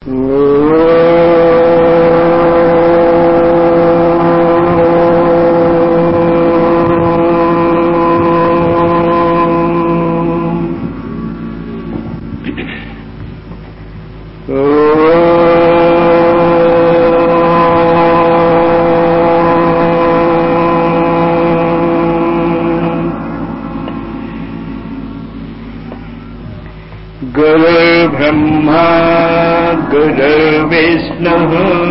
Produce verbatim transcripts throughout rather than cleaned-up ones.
गुरुर्ब्रह्मा गुरुर्विष्णुः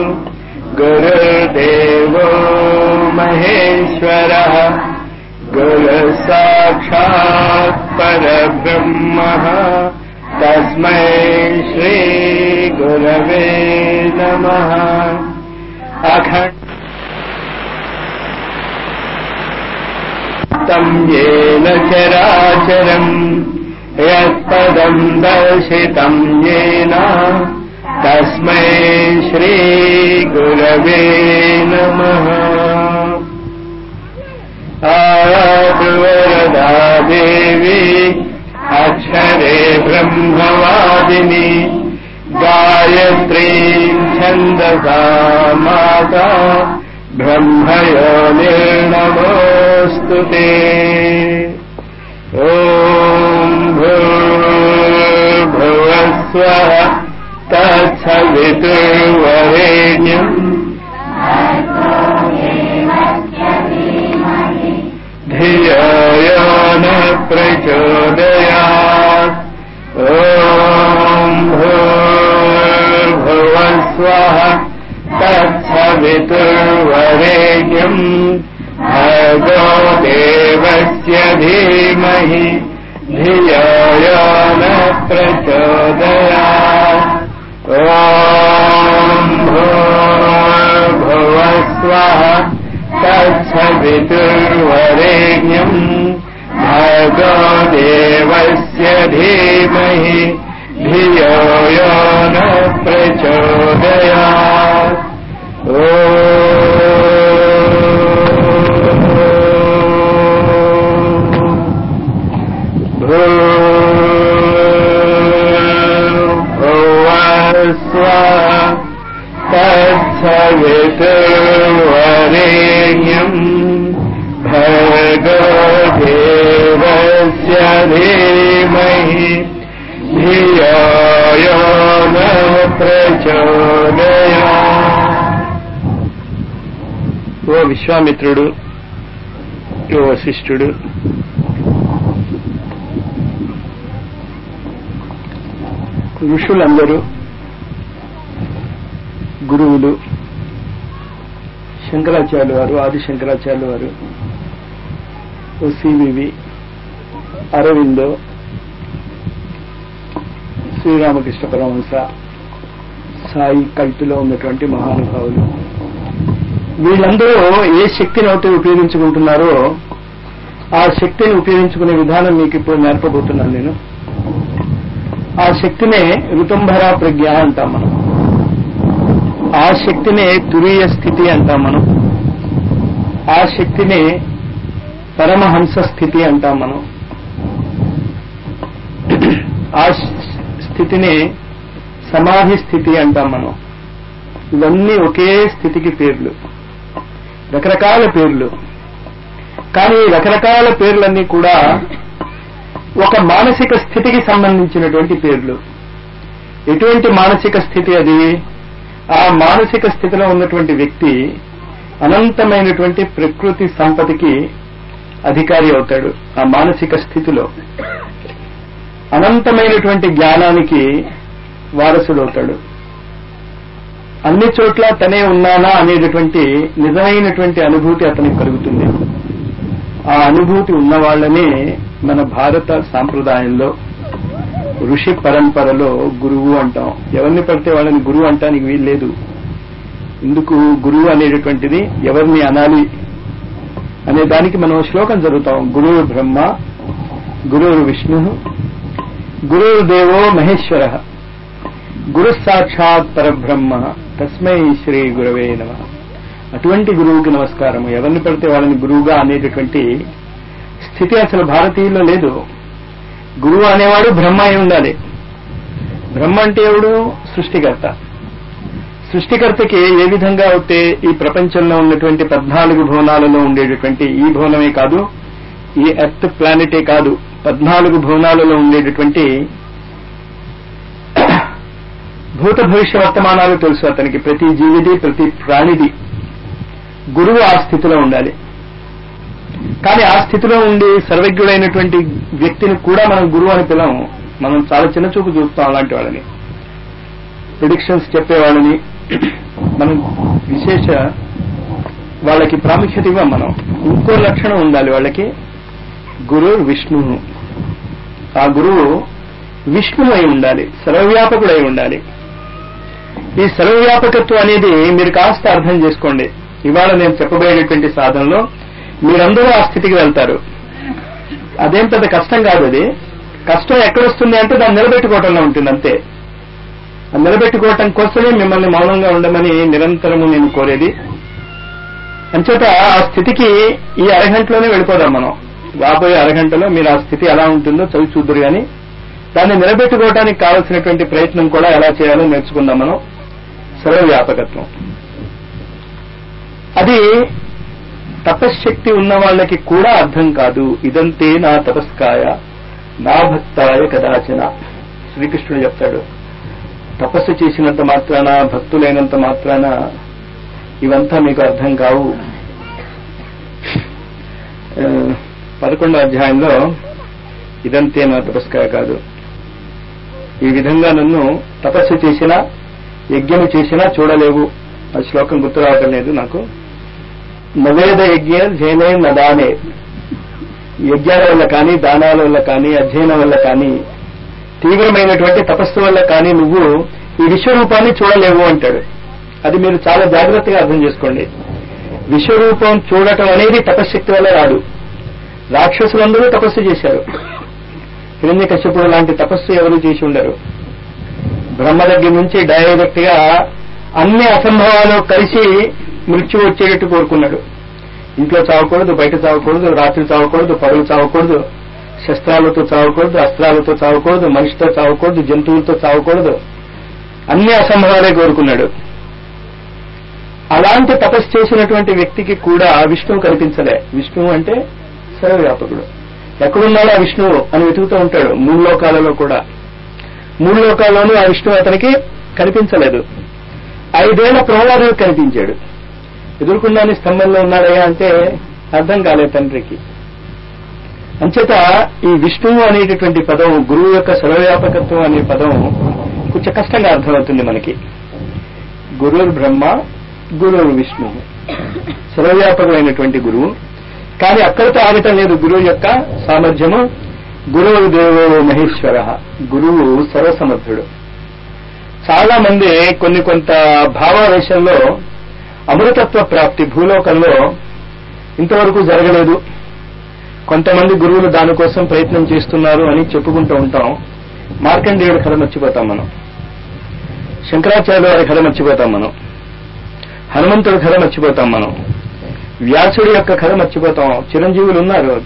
गुरुर्देवो महेश्वरः गुरुसाक्षात् परब्रह्मः तस्मै श्रीगुरवे नमः। अखण्डं येन चराचरम् यत्पदं दर्शितं येन तस्मै श्रीगुरवे नमः। आयातु वरदा देवी अक्षरे ब्रह्मवादिनी गायत्रीं छन्दसा माता ब्रह्मयोनिर्नमोऽस्तु ते। ॐ भूर्भुवस्वः तत्सवितुर्वरेण्यम् धियो यो न प्रचोदयात्। ॐ भूर्भुवस्वः तत्सवितुर्वरेण्यम् भर्गो देवस्य धीमहि धियो यो न प्रचोदयात्। ॐ भूर्भुवस्वः तत्सवितुर्वरेण्यम् भर्गो देवस्य धीमहि धियो यो न प्रचोदयात्। ॐ तत्सवितुर्वरेण्यम् भर्गो देवस्य धीमहि धियो यो न प्रचोदयात्। ఓ విశ్వామిత్రుడు, ఓ వశిష్ఠుడు, ఋషులందరూ, గురువులు, శంకరాచార్యుల వారు, ఆది శంకరాచార్యుల వారు, ఓ సివివి, అరవిందో, శ్రీరామకృష్ణ పరమహంస, సాయి కల్పిలో ఉన్నటువంటి మహానుభావులు, వీళ్ళందరూ ఏ శక్తిని అయితే ఉపయోగించుకుంటున్నారో ఆ శక్తిని ఉపయోగించుకునే విధానం మీకు ఇప్పుడు నేర్పబోతున్నాను నేను. ఆ శక్తినే ఋతుంభరా ప్రజ్ఞ అంటాం మనం. ఆ శక్తినే తురీయ స్థితి అంటాం మనం. ఆ శక్తినే పరమహంస స్థితి అంటాం మనం. ఆ స్థితినే సమాధి స్థితి అంటాం మనం. ఇవన్నీ ఒకే స్థితికి పేర్లు, రకరకాల పేర్లు. కానీ రకరకాల పేర్లన్నీ కూడా ఒక మానసిక స్థితికి సంబంధించినటువంటి పేర్లు. ఎటువంటి మానసిక స్థితి అది? ఆ మానసిక స్థితిలో ఉన్నటువంటి వ్యక్తి అనంతమైనటువంటి ప్రకృతి సంపదకి అధికారి అవుతాడు. ఆ మానసిక స్థితిలో అనంతమైనటువంటి జ్ఞానానికి వారసుడవుతాడు. అన్ని చోట్ల తనే ఉన్నానా అనేటటువంటి నిజమైనటువంటి అనుభూతి అతనికి కలుగుతుంది. ఆ అనుభూతి ఉన్న వాళ్ళనే మన భారత సాంప్రదాయంలో ఋషి పరంపరలో గురువు అంటాం. ఎవరిని పడితే వాళ్ళని గురువు అంటానికి వీల్లేదు. ఎందుకు గురువు అనేటటువంటిది ఎవరిని అనాలి అనే దానికి మనం శ్లోకం చదువుతాం. గురువు బ్రహ్మ, గురువు విష్ణు, గురువు దేవో మహేశ్వర, గురు సాక్షాత్ పరబ్రహ్మ తస్మై శ్రీ గురవే నమః. అటువంటి గురువుకి నమస్కారము. ఎవరిని పడితే వాళ్ళని గురువుగా అనేటటువంటి స్థితి అసలు భారతీయుల్లో లేదు. గురువు అనేవాడు బ్రహ్మ అయి ఉండాలి. బ్రహ్మ అంటే ఎవడు? సృష్టికర్త. సృష్టికర్తకి ఏ విధంగా అయితే ఈ ప్రపంచంలో ఉన్నటువంటి పద్నాలుగు భువనాలలో ఉండేటటువంటి ఈ భువనమే కాదు, ఈ ఎర్త్ ప్లానెటే కాదు, పద్నాలుగు భువనాలలో ఉండేటటువంటి భూత భవిష్య వర్తమానాలు తెలుసు అతనికి. ప్రతి జీవిది, ప్రతి ప్రాణిది. గురువు ఆ స్థితిలో ఉండాలి. కానీ ఆ స్థితిలో ఉండి సర్వజ్ఞుడైనటువంటి వ్యక్తిని కూడా మనం గురువు అని పిలవము. మనం చాలా చిన్న చూపు చూస్తాం అలాంటి వాళ్ళని. ప్రిడిక్షన్స్ చెప్పేవాళ్ళని మనం విశేష వాళ్ళకి ప్రాముఖ్యత ఇవ్వం మనం. ఇంకో లక్షణం ఉండాలి వాళ్ళకి. గురు విష్ణువు. ఆ గురువు విష్ణువు అయి ఉండాలి, సర్వవ్యాపకుడై ఉండాలి. ఈ సర్వవ్యాపకత్వం అనేది మీరు కాస్త అర్థం చేసుకోండి. ఇవాళ నేను చెప్పబోయేటువంటి సాధనలో మీరందరూ ఆ స్థితికి వెళ్తారు. అదేం పెద్ద కష్టం కాదు. అది కష్టం ఎక్కడొస్తుంది అంటే దాన్ని నిలబెట్టుకోవటంలో ఉంటుంది అంతే. ఆ నిలబెట్టుకోవటం కోసమే మిమ్మల్ని మౌనంగా ఉండమని నిరంతరము నేను కోరేది. అంచేత ఆ స్థితికి ఈ అరగంటలోనే వెళ్ళిపోదాం మనం. రాబోయే అరగంటలో మీరు ఆ స్థితి ఎలా ఉంటుందో చదివి చూద్దరు. కానీ దాన్ని నిలబెట్టుకోవడానికి కావలసినటువంటి ప్రయత్నం కూడా ఎలా చేయాలో నేర్చుకుందాం మనం. సర్వవ్యాపకత్వం అది తపశ్శక్తి ఉన్న వాళ్ళకి కూడా అర్థం కాదు. ఇదంతే నా తపస్కాయ నా భక్తాయ కదాచన. శ్రీకృష్ణుడు చెప్తాడు, తపస్సు చేసినంత మాత్రాన, భక్తులైనంత మాత్రాన ఇవంతా మీకు అర్థం కావు. పదకొండో అధ్యాయంలో ఇదంతే నా తపస్కాయ కాదు, ఈ విధంగా నన్ను తపస్సు చేసినా యజ్ఞము చేసినా చూడలేవు. ఆ శ్లోకం గుర్తు రావటం లేదు నాకు. నవేద యజ్ఞ జైనే నదానే. యజ్ఞాల వల్ల కానీ, దానాల వల్ల కానీ, అధ్యయనం వల్ల కానీ, తీవ్రమైనటువంటి తపస్సు వల్ల కానీ నువ్వు ఈ విశ్వరూపాన్ని చూడలేవు అంటాడు. అది మీరు చాలా జాగ్రత్తగా అర్థం చేసుకోండి. విశ్వరూపం చూడటం అనేది తపశ్శక్తి వల్ల రాదు. రాక్షసులందరూ తపస్సు చేశారు. హిరణ్యకశ్యపుడు లాంటి తపస్సు ఎవరు చేసి ఉండరు. బ్రహ్మ దగ్గర నుంచి డైరెక్ట్ గా అన్ని అసంభవాలు కలిసి మృత్యు వచ్చేటట్టు కోరుకున్నాడు. ఇంట్లో చావకూడదు, బయట చావకూడదు, రాత్రి చావకూడదు, పగలు చావకూడదు, శస్త్రాలతో చావకూడదు, అస్త్రాలతో చావకూడదు, మనిషితో చావకూడదు, జంతువులతో చావకూడదు, అన్ని అసంభవాలే కోరుకున్నాడు. అలాంటి తపస్సు చేసినటువంటి వ్యక్తికి కూడా విష్ణువు కనిపించలే. విష్ణువు అంటే సర్వవ్యాపకుడు. ఎక్కడున్నాడో ఆ విష్ణువు అని వెతుకుతూ ఉంటాడు. మూడు లోకాలలో కూడా మూడు లోకాల్లోనూ ఆ విష్ణువు అతనికి కనిపించలేదు. ఐదేళ్ల ప్రహ్లాదుడికి కనిపించాడు. ఎదుర్కొన్నాని స్తంభంలో ఉన్నాడయ్యా అంటే అర్థం కాలేదు తండ్రికి. అంచేత ఈ విష్ణువు అనేటటువంటి పదం, గురువు యొక్క సర్వవ్యాపకత్వం అనే పదం కొంచెం కష్టంగా అర్థమవుతుంది మనకి. గురువు బ్రహ్మ, గురువు విష్ణువు, సర్వవ్యాపకమైనటువంటి గురువు. కానీ అక్కడితో ఆగటం లేదు గురువు యొక్క సామర్థ్యము. గురువు దేవో మహేశ్వర. గురువు సర్వసమర్థుడు. చాలా మంది కొన్ని కొంత భావావేశంలో అమృతత్వ ప్రాప్తి భూలోకంలో ఇంతవరకు జరగలేదు, కొంతమంది గురువులు దానికోసం ప్రయత్నం చేస్తున్నారు అని చెప్పుకుంటూ ఉంటాం. మార్కండేయుడి కథ మర్చిపోతాం మనం, శంకరాచార్య వారి కథ మర్చిపోతాం మనం, హనుమంతుడి కథ మర్చిపోతాం మనం, వ్యాసుడి యొక్క కథ మర్చిపోతాం. చిరంజీవులు ఉన్నారు.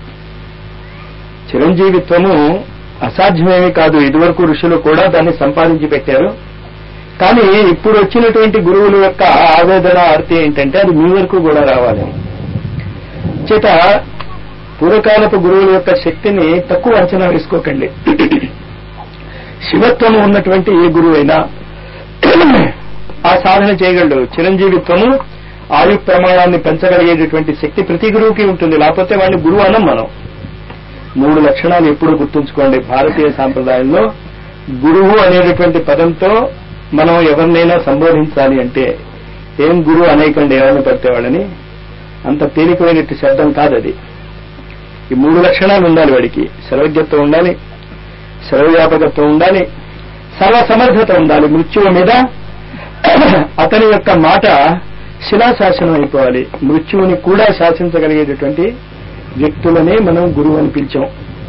చిరంజీవిత్వము అసాధ్యమేమీ కాదు. ఇదివరకు ఋషులు కూడా దాన్ని సంపాదించి పెట్టారు. కానీ ఇప్పుడు వచ్చినటువంటి గురువుల యొక్క ఆవేదన ఆర్తి ఏంటంటే అది మీ వరకు కూడా రావాలి. చేత పూర్వకాలపు గురువుల యొక్క శక్తిని తక్కువ అంచనా వేసుకోకండి. శివత్వము ఉన్నటువంటి ఏ గురువైనా ఆ సాధన చేయగలడు. చిరంజీవిత్వము ఆయు ప్రమాణాన్ని పెంచగలిగేటటువంటి శక్తి ప్రతి గురువుకి ఉంటుంది. లేకపోతే వాడిని గురువు అనం మనం. మూడు లక్షణాలు ఎప్పుడు గుర్తుంచుకోండి. భారతీయ సాంప్రదాయంలో గురువు అనేటటువంటి పదంతో మనం ఎవరినైనా సంబోధించాలి అంటే ఏం గురువు అనేకండి ఎవరిని పడితేవాడని. అంత తేలికమైనట్టు శబ్దం కాదు అది. ఈ మూడు లక్షణాలు ఉండాలి వాడికి. సర్వజ్ఞత్వం ఉండాలి, సర్వవ్యాపకత్వం ఉండాలి, సర్వసమర్థత ఉండాలి. మృత్యువు మీద అతని యొక్క మాట శిలాశాసనం అయిపోవాలి. మృత్యువుని కూడా శాసించగలిగేటటువంటి వ్యక్తులనే మనం గురువు అని పిలిచాం.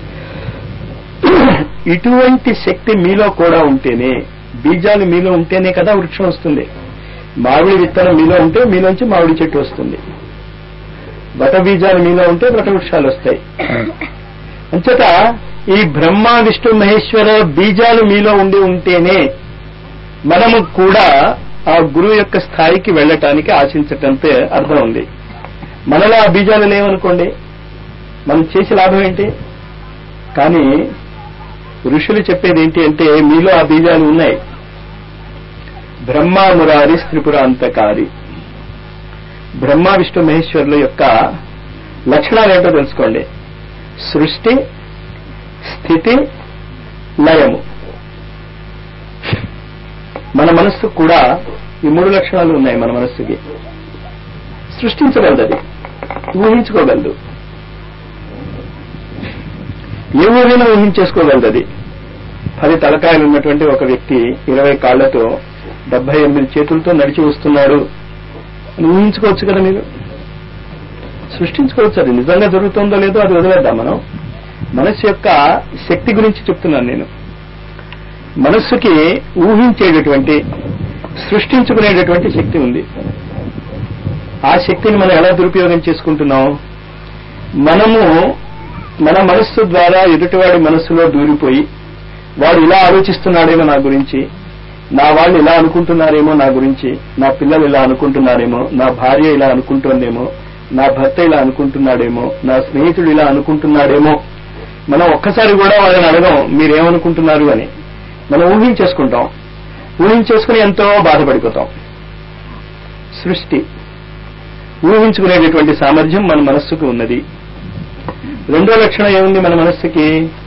ఇటువంటి శక్తి మీలో కూడా ఉంటేనే, బీజాలు మీలో ఉంటేనే కదా వృక్షం వస్తుంది. మామిడి విత్తనం మీలో ఉంటే మీలోంచి మామిడి చెట్టు వస్తుంది. బట బీజాలు మీలో ఉంటే బట వృక్షాలు వస్తాయి. అంచేత ఈ బ్రహ్మ విష్ణు మహేశ్వర బీజాలు మీలో ఉండి ఉంటేనే మనము కూడా ఆ గురువు యొక్క స్థాయికి వెళ్ళటానికి ఆశించటంతే అర్థం ఉంది. మనలో ఆ బీజాలు లేవనుకోండి, మనం చేసే లాభం ఏంటి? కానీ ఋషులు చెప్పేది ఏంటి అంటే మీలో ఆ బీజాలు ఉన్నాయి. బ్రహ్మ మురారి త్రిపురాంతకారి, బ్రహ్మ విష్ణు మహేశ్వరుల యొక్క లక్షణాలు ఏంటో తెలుసుకోండి. సృష్టి, స్థితి, లయము. మన మనస్సు కూడా ఈ మూడు లక్షణాలు ఉన్నాయి. మన మనస్సుకి సృష్టించగలదు, అది ఊహించుకోగలదు, ఏ ఊరిని ఊహించేసుకోగలదు. అది పది తలకాయలు ఉన్నటువంటి ఒక వ్యక్తి ఇరవై కాళ్లతో డెబ్బై ఎనిమిది చేతులతో నడిచి వస్తున్నాడు అని ఊహించుకోవచ్చు కదా. మీరు సృష్టించుకోవచ్చు. అది నిజంగా జరుగుతుందో లేదో అది వదిలేద్దాం. మనం మనస్సు యొక్క శక్తి గురించి చెప్తున్నాను నేను. మనస్సుకి ఊహించేటటువంటి, సృష్టించుకునేటటువంటి శక్తి ఉంది. ఆ శక్తిని మనం ఎలా దురుపయోగం చేసుకుంటున్నాం? మనము మన మనస్సు ద్వారా ఎదుటివాడి మనస్సులో దూరిపోయి, వాడు ఇలా ఆలోచిస్తున్నాడేమో నా గురించి, నా వాళ్ళు ఇలా అనుకుంటున్నారేమో నా గురించి, నా పిల్లలు ఇలా అనుకుంటున్నారేమో, నా భార్య ఇలా అనుకుంటోందేమో, నా భర్త ఇలా అనుకుంటున్నాడేమో, నా స్నేహితుడు ఇలా అనుకుంటున్నాడేమో. మనం ఒక్కసారి కూడా వాళ్ళని అడగం మీరేమనుకుంటున్నారు అని. మనం ఊహించేసుకుంటాం. ఊహించేసుకుని ఎంతో బాధపడిపోతాం. సృష్టి, ఊహించుకునేటటువంటి సామర్థ్యం మన మనస్సుకు ఉన్నది. రెండో లక్షణం ఏముంది మన మనస్సుకి?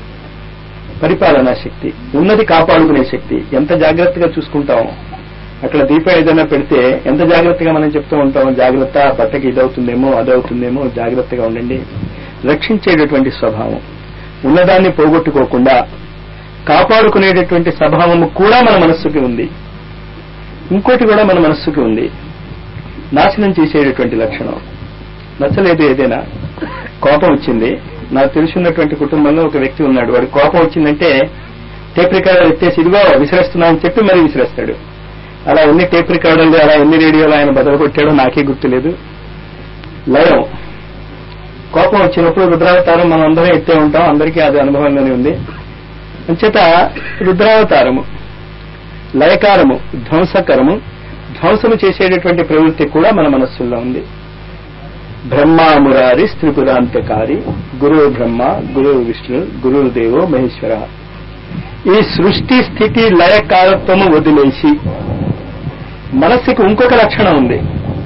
పరిపాలనా శక్తి ఉన్నది, కాపాడుకునే శక్తి. ఎంత జాగ్రత్తగా చూసుకుంటాం. అక్కడ దీపం ఏదైనా పెడితే ఎంత జాగ్రత్తగా మనం చెప్తూ ఉంటాం, జాగ్రత్త, బట్టకి ఇదవుతుందేమో అదవుతుందేమో, జాగ్రత్తగా ఉండండి. రక్షించేటటువంటి స్వభావం, ఉన్నదాన్ని పోగొట్టుకోకుండా కాపాడుకునేటటువంటి స్వభావము కూడా మన మనస్సుకి ఉంది. ఇంకోటి కూడా మన మనస్సుకి ఉంది, నాశనం చేసేటటువంటి లక్షణం. నచ్చలేదు ఏదైనా, కోపం వచ్చింది. నాకు తెలిసినటువంటి కుటుంబంలో ఒక వ్యక్తి ఉన్నాడు. వాడి కోపం వచ్చిందంటే టేప్ రికార్డర్ ఎత్తేసి ఇదిగో విసిరేస్తున్నా అని చెప్పి మరీ విసిరేస్తాడు. అలా ఎన్ని టేప్ రికార్డర్లు, అలా ఎన్ని రేడియోలు ఆయన బదులు కొట్టాడో నాకే గుర్తులేదు. లయం, కోపం వచ్చినప్పుడు రుద్రావతారం మనం అందరం ఎత్తే ఉంటాం, అందరికీ అది అనుభవంలోనే ఉంది. అంచేత రుద్రావతారము, లయకారము, ధ్వంసకరము, ధ్వంసము చేసేటటువంటి ప్రవృత్తి కూడా మన మనస్సుల్లో ఉంది. బ్రహ్మ మురారి త్రిపురాంతకారి, గురువు బ్రహ్మ, గురువు విష్ణు, గురువు దేవో మహేశ్వర. ఈ సృష్టి స్థితి లయకారత్వము వదిలేసి మనస్సుకు ఇంకొక లక్షణం ఉంది.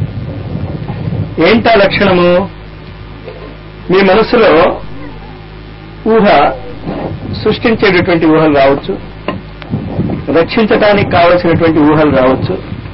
ఏంటా లక్షణము? మీ మనస్సులో ఊహ, సృష్టించేటటువంటి ఊహలు రావచ్చు, రక్షించటానికి కావలసినటువంటి ఊహలు రావచ్చు,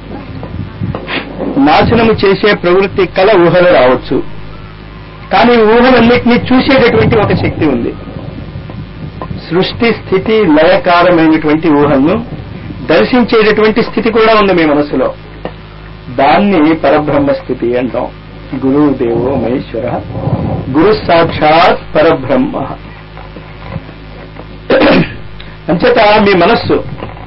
నాశనము చేసే ప్రవృత్తి కల ఊహలు రావచ్చు. కానీ ఊహలన్నింటినీ చూసేటటువంటి ఒక శక్తి ఉంది. సృష్టి స్థితి లయకారమైనటువంటి ఊహలను దర్శించేటటువంటి స్థితి కూడా ఉంది మీ మనసులో. దాన్ని పరబ్రహ్మ స్థితి అంటాం. గురువు దేవో మహేశ్వర, గురు సాక్షాత్ పరబ్రహ్మ. అంచేత మీ మనస్సు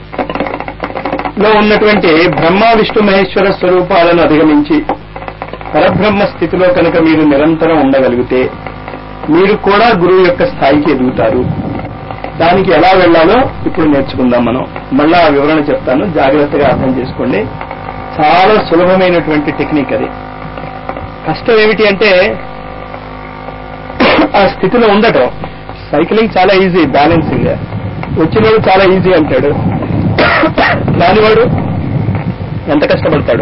లో ఉన్నటువంటి బ్రహ్మ విష్ణు మహేశ్వర స్వరూపాలను అధిగమించి పరబ్రహ్మ స్థితిలో కనుక మీరు నిరంతరం ఉండగలిగితే మీరు కూడా గురువు యొక్క స్థాయికి ఎదుగుతారు. దానికి ఎలా వెళ్లాలో ఇప్పుడు నేర్చుకుందాం మనం. మళ్ళా వివరణ చెప్తాను, జాగ్రత్తగా అర్థం చేసుకోండి. చాలా సులభమైనటువంటి టెక్నిక్ అది. కష్టం ఏమిటి అంటే ఆ స్థితిలో ఉండటం. సైక్లింగ్ చాలా ఈజీ, బ్యాలెన్సింగ్. వచ్చినవాడు చాలా ఈజీ అంటాడు, రానివాడు ఎంత కష్టపడతాడు.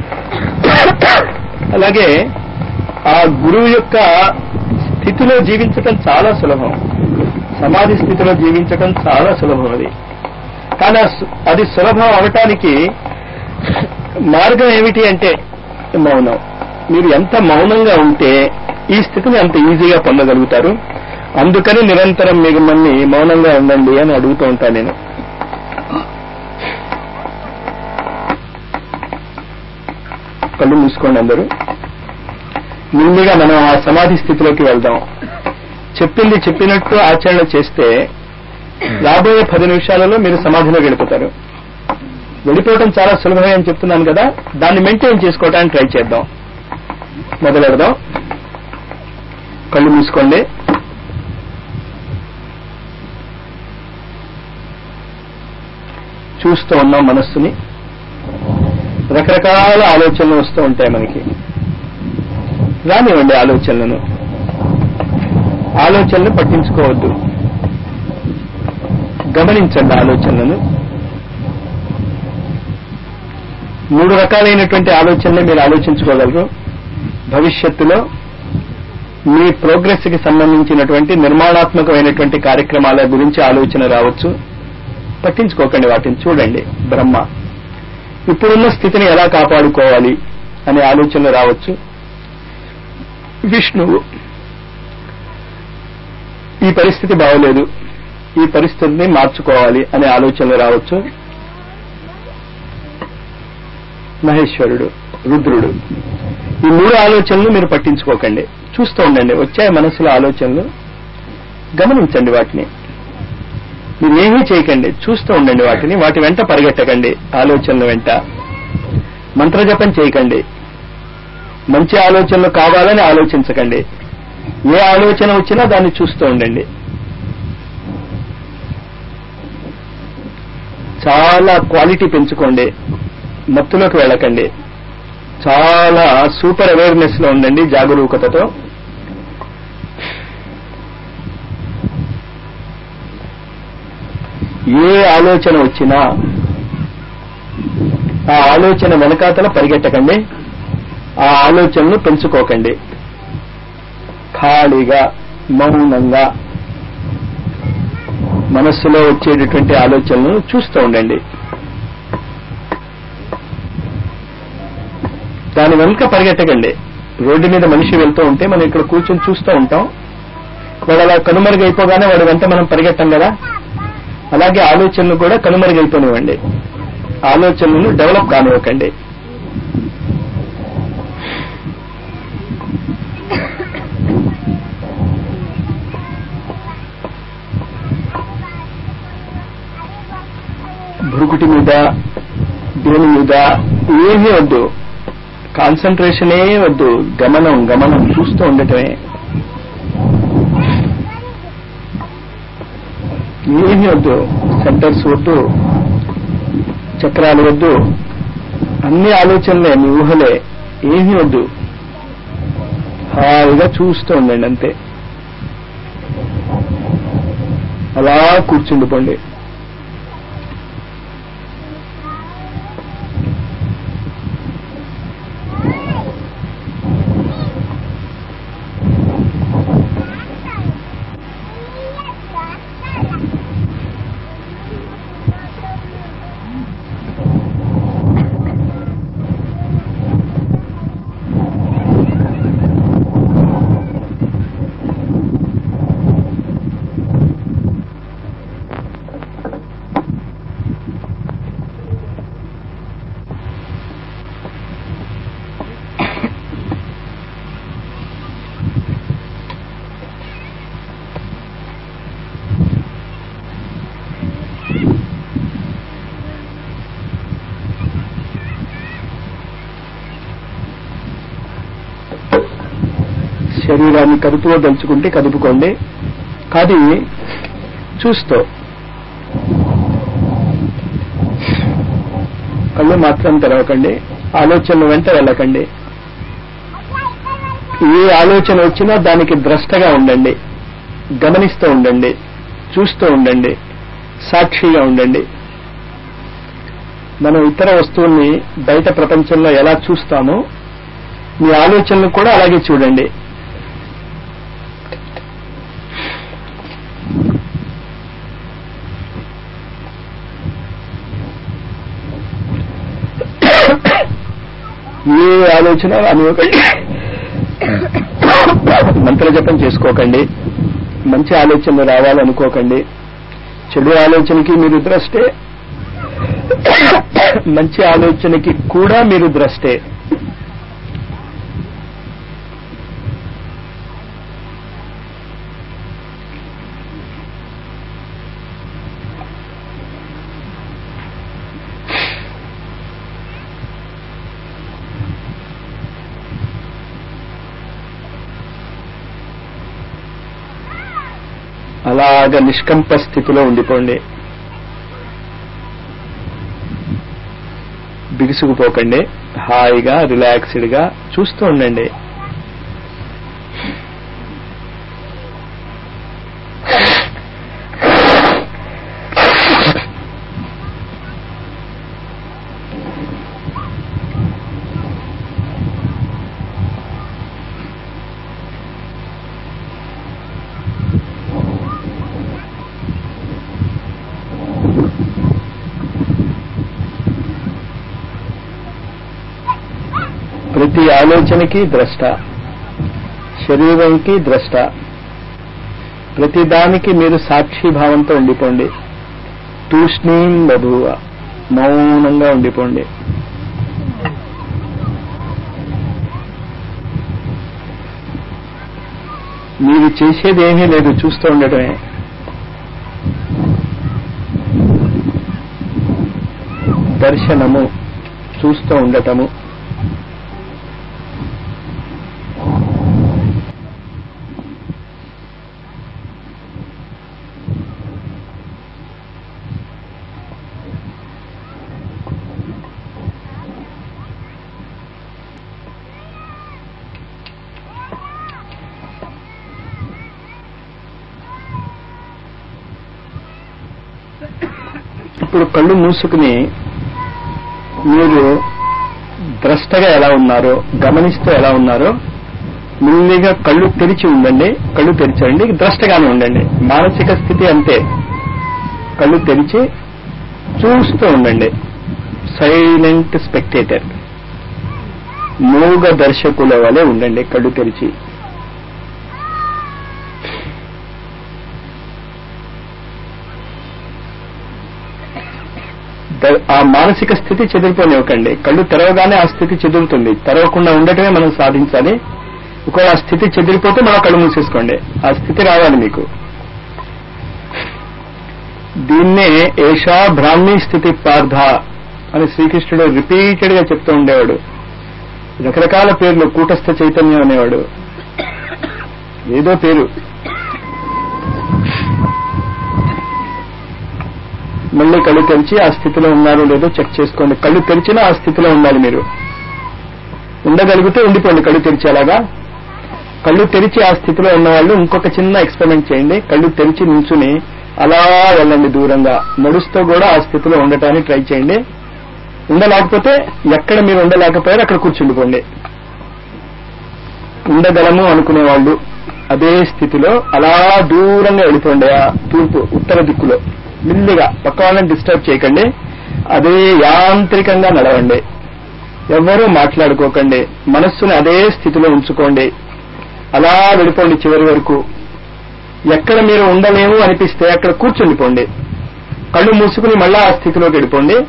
అలాగే ఆ గురువు యొక్క స్థితిలో జీవించటం చాలా సులభం, సమాధి స్థితిలో జీవించటం చాలా సులభం. అది కానీ అది సులభం అవటానికి మార్గం ఏమిటి అంటే మౌనం. మీరు ఎంత మౌనంగా ఉంటే ఈ స్థితిని అంత ఈజీగా పొందగలుగుతారు. అందుకని నిరంతరం మిమ్మల్ని మౌనంగా ఉండండి అని అడుగుతూ ఉంటాను నేను. కళ్ళు మూసుకోండి అందరూ. ముందుగా మనం ఆ సమాధి స్థితిలోకి వెళ్దాం. చెప్పింది చెప్పినట్టు ఆచరణ చేస్తే రాబోయే పది నిమిషాలలో మీరు సమాధిలో వెళ్ళిపోతారు. వెళ్ళిపోవడం చాలా సులభమే అని చెప్తున్నాను కదా, దాన్ని మెయింటైన్ చేసుకోవడానికి ట్రై చేద్దాం. మొదలెడదాం. కళ్ళు మూసుకోండి. చూస్తూ ఉన్నాం మనస్సుని. రకరకాల ఆలోచనలు వస్తూ ఉంటాయి మనకి. రానివ్వండి ఆలోచనలను. ఆలోచనలు పట్టించుకోవద్దు, గమనించండి ఆలోచనలను. మూడు రకాలైనటువంటి ఆలోచనలే మీరు ఆలోచించుకోగలరు. భవిష్యత్తులో మీ ప్రోగ్రెస్ కి సంబంధించినటువంటి నిర్మాణాత్మకమైనటువంటి కార్యక్రమాల గురించి ఆలోచన రావచ్చు. పట్టించుకోకండి వాటిని, చూడండి. బ్రహ్మ ఇప్పుడున్న స్థితిని ఎలా కాపాడుకోవాలి అనే ఆలోచనలు రావచ్చు. విష్ణువు ఈ పరిస్థితి బాగోలేదు, ఈ పరిస్థితిని మార్చుకోవాలి అనే ఆలోచనలు రావచ్చు. మహేశ్వరుడు, రుద్రుడు, ఈ మూడు ఆలోచనలు మీరు పట్టించుకోకండి, చూస్తూ ఉండండి. వచ్చాయి మనసులో ఆలోచనలు, గమనించండి వాటిని. మీరు ఏమీ చేయకండి, చూస్తూ ఉండండి వాటిని. వాటి వెంట పరిగెట్టకండి, ఆలోచనల వెంట. మంత్రజపం చేయకండి, మంచి ఆలోచనలు కావాలని ఆలోచించకండి. ఏ ఆలోచన వచ్చినా దాన్ని చూస్తూ ఉండండి. చాలా క్వాలిటీ పెంచుకోండి, మత్తులోకి వెళ్ళకండి. చాలా సూపర్ అవేర్నెస్ లో ఉండండి, జాగరూకతతో. ఏ ఆలోచన వచ్చినా ఆ ఆలోచన వెనకాతల పరిగెట్టకండి, ఆ ఆలోచనను పెంచుకోకండి. ఖాళీగా మౌనంగా మనస్సులో వచ్చేటటువంటి ఆలోచనలను చూస్తూ ఉండండి. దాని వెనుక పరిగెట్టకండి. రోడ్డు మీద మనిషి వెళ్తూ ఉంటే మనం ఇక్కడ కూర్చొని చూస్తూ ఉంటాం. వాడు అలా కనుమరుగైపోగానే వాడి వెంట మనం పరిగెట్టం కదా. అలాగే ఆలోచనలు కూడా కనుమరుగైపోనివ్వండి, ఆలోచనలను డెవలప్ కానివ్వకండి. భృకుటి మీద, దేని మీద ఏమీ వద్దు, కాన్సన్ట్రేషనే వద్దు. గమనం గమనం చూస్తూ ఉండటమే. ఏమీ వద్దు, సెంటర్స్ వద్దు, చక్రాలు వద్దు, అన్ని ఆలోచనలే, మీ ఊహలే, ఏమీ వద్దు. హాయిగా చూస్తూ ఉండండి అంతే. అలా కూర్చుండిపోండి. శరీరాన్ని కదుపుకోదలుచుకుంటే కదుపుకోండి, కానీ చూస్తూ. కళ్ళు మాత్రం తెరవకండి, ఆలోచనలు వెంట వెళ్ళకండి. ఏ ఆలోచన వచ్చినా దానికి ద్రష్టగా ఉండండి, గమనిస్తూ ఉండండి, చూస్తూ ఉండండి, సాక్షిగా ఉండండి. మనం ఇతర వస్తువుల్ని బయట ప్రపంచంలో ఎలా చూస్తామో మీ ఆలోచనలు కూడా అలాగే చూడండి. ఏ ఆలోచన రానివ్వకండి, మంత్రజపం చేసుకోకండి, మంచి ఆలోచనలు రావాలనుకోకండి. చెడు ఆలోచనకి మీరు ద్రష్టే, మంచి ఆలోచనకి కూడా మీరు ద్రష్టే. అలాగ నిష్కంప స్థితిలో ఉండిపోండి. బిగుసుకుపోకండి, హాయిగా రిలాక్స్డ్ గా చూస్తూ ఉండండి. ప్రతి ఆలోచనకి ద్రష్ట, శరీరంకి ద్రష్ట, ప్రతి దానికి మీరు సాక్షిభావంతో ఉండిపోండి. తూష్ణీం బభూవ, మౌనంగా ఉండిపోండి. మీరు చేసేది ఏమీ లేదు, చూస్తూ ఉండటమే. దర్శనము, చూస్తూ ఉండటము. ఇప్పుడు కళ్ళు మూసుకుని మీరు ద్రష్టగా ఎలా ఉన్నారో గమనిస్తూ ఎలా ఉన్నారో మెల్లిగా కళ్ళు తెరిచి ఉండండి. కళ్ళు తెరిచండి, ద్రష్టగానే ఉండండి. మానసిక స్థితి అంతే, కళ్ళు తెరిచి చూస్తూ ఉండండి. సైలెంట్ స్పెక్టేటర్, మూగ దర్శకుల వలె ఉండండి కళ్ళు తెరిచి. ఆ మానసిక స్థితి చెదిరిపోనివ్వకండి. కళ్ళు తెరవగానే ఆ స్థితి చెదురుతుంది. తెరవకుండా ఉండటమే మనం సాధించాలి. ఒకవేళ ఆ స్థితి చెదిరిపోతే మన కళ్ళు మూసేసుకోండి. ఆ స్థితి రావాలి మీకు. దీన్నే ఏషా బ్రాహ్మీ స్థితి పార్థ అని శ్రీకృష్ణుడు రిపీటెడ్ గా చెప్తూ ఉండేవాడు. రకరకాల పేర్లు, కూటస్థ చైతన్యం అనేవాడు, ఏదో పేరు. మళ్ళీ కళ్ళు తెరిచి ఆ స్థితిలో ఉన్నారో లేదో చెక్ చేసుకోండి. కళ్ళు తెరిచినా ఆ స్థితిలో ఉండాలి. మీరు ఉండగలిగితే ఉండిపోండి కళ్ళు తెరిచి. అలాగా కళ్ళు తెరిచి ఆ స్థితిలో ఉన్నవాళ్ళు ఇంకొక చిన్న ఎక్స్పెరిమెంట్ చేయండి. కళ్ళు తెరిచి నించుని అలా వెళ్ళండి దూరంగా. నడుస్తూ కూడా ఆ స్థితిలో ఉండటానికి ట్రై చేయండి. ఉండలేకపోతే ఎక్కడ మీరు ఉండలేకపోయారు అక్కడ కూర్చుండిపోండి. ఉండగలము అనుకునే వాళ్ళు అదే స్థితిలో అలా దూరంగా వెళ్ళిపోండి. ఆ తూర్పు ఉత్తర దిక్కులో మెల్లిగా. పక్క వాళ్ళని డిస్టర్బ్ చేయకండి. అదే యాంత్రికంగా నడవండి. ఎవ్వరూ మాట్లాడుకోకండి. మనస్సుని అదే స్థితిలో ఉంచుకోండి. అలా వెళ్ళిపోండి చివరి వరకు. ఎక్కడ మీరు ఉండలేము అనిపిస్తే అక్కడ కూర్చుండిపోండి. కళ్ళు మూసుకుని మళ్ళా ఆ స్థితిలోకి వెళ్ళిపోండి.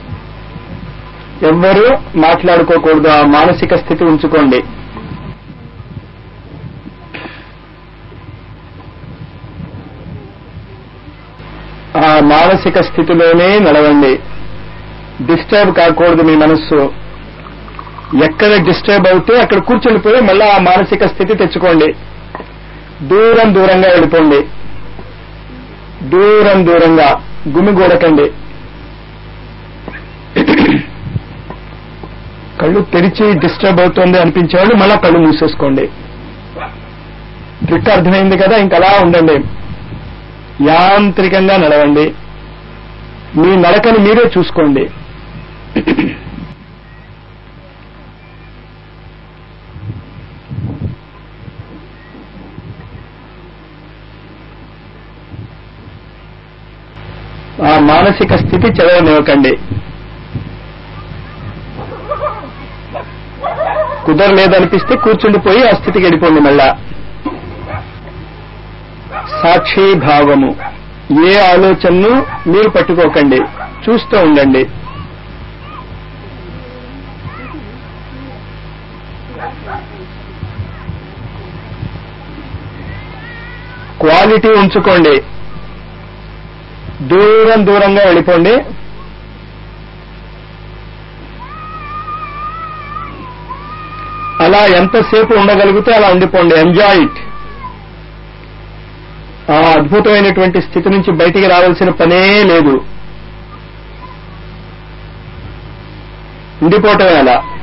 ఎవ్వరూ మాట్లాడుకోకూడదు. ఆ మానసిక స్థితి ఉంచుకోండి. ఆ మానసిక స్థితిలోనే నడవండి. డిస్టర్బ్ కాకూడదు మీ మనస్సు. ఎక్కడ డిస్టర్బ్ అవుతే అక్కడ కూర్చుండిపోయి మళ్ళీ ఆ మానసిక స్థితి తెచ్చుకోండి. దూరం దూరంగా వెళ్ళిపోండి. దూరం దూరంగా గుమిగూడకండి. కళ్ళు తెరిచి డిస్టర్బ్ అవుతుంది అనిపించేవాళ్ళు మళ్ళా కళ్ళు మూసేసుకోండి. ట్రిక్ అర్థమైంది కదా. ఇంకలా ఉండండి. యాంత్రికంగా నడవండి. మీ నడకని మీరే చూసుకోండి. ఆ మానసిక స్థితి చదవనివ్వకండి. కుదరలేదనిపిస్తే కూర్చుండిపోయి ఆ స్థితికి వెళ్ళిపోండి. మళ్ళా సాక్షిభావము. ఏ ఆలోచనను మీరు పట్టుకోకండి, చూస్తూ ఉండండి. క్వాలిటీ ఉంచుకోండి. దూరం దూరంగా వెళ్ళిపోండి. అలా ఎంతసేపు ఉండగలిగితే అలా ఉండిపోండి. Enjoy it. ఆ అద్భుతమైనటువంటి స్థితి నుంచి బయటికి రావాల్సిన పనే లేదు. ఉండిపోవటం ఎలా?